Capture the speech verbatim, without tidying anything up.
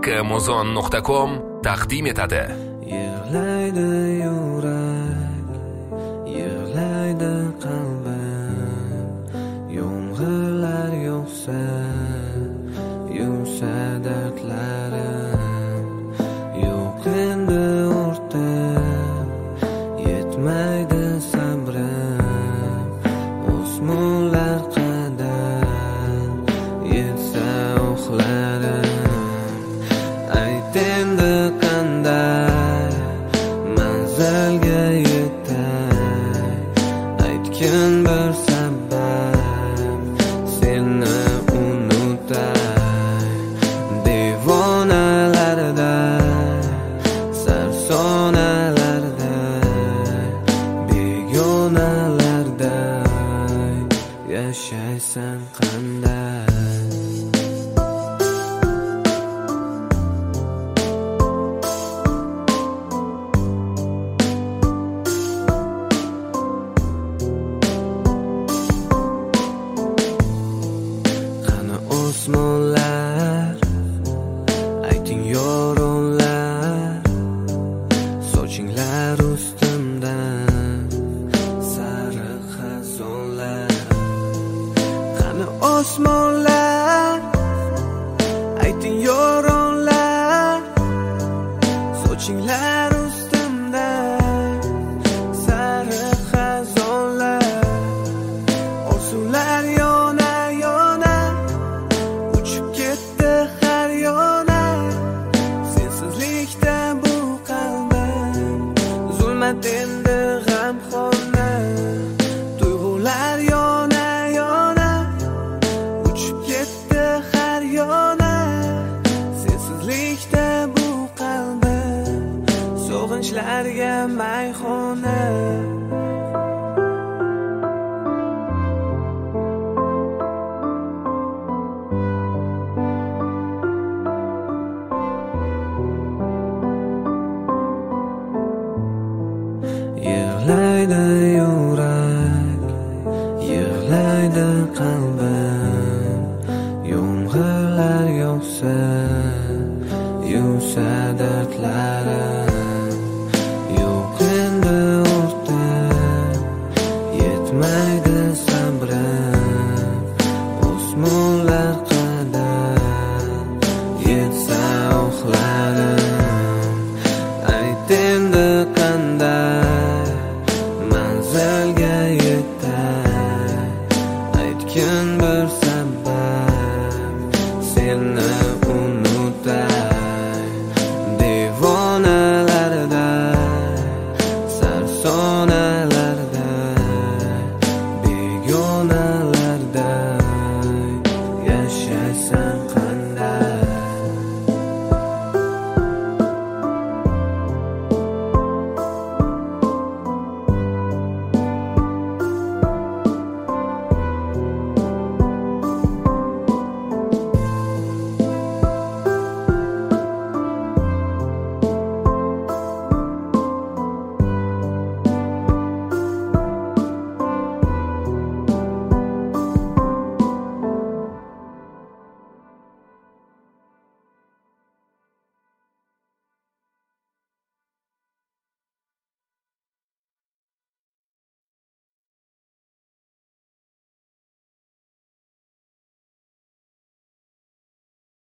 muzon nuqta com taqdim etadi. Yig'laydi yurak, yig'laydi qalbim, yomg'irlar yog'sa, yuvsa dardlarim, yo'q endi o'rtab, yetmaydi sabrim, osmonlar qadar yetsa uxlarim. Ayt endi qanday manzilga yetay, aytgin bir sabab seni unutay. Devonalarda, sarsonalarda, begonalarda yashaysan qanday? Osmonlar, ayting yorug'lar, sochinglar ustimdan sariq xazonlar. Qani osmonlar, ayting yorug'lar, sochinglar ustimdan sariq xazonlar. Orsuvlar yona yona uchib ketdi har yona, sensizlikda bu qalbim zulmat endi g'amxona. Tuyg'ular yona yona uchib ketdi har yona, sensizlikda bu qalbim sog'inchlarga mayxona. Yig'laydi yurak, yig'laydi qalbim, yomg'irlar yog'sa, yuvsa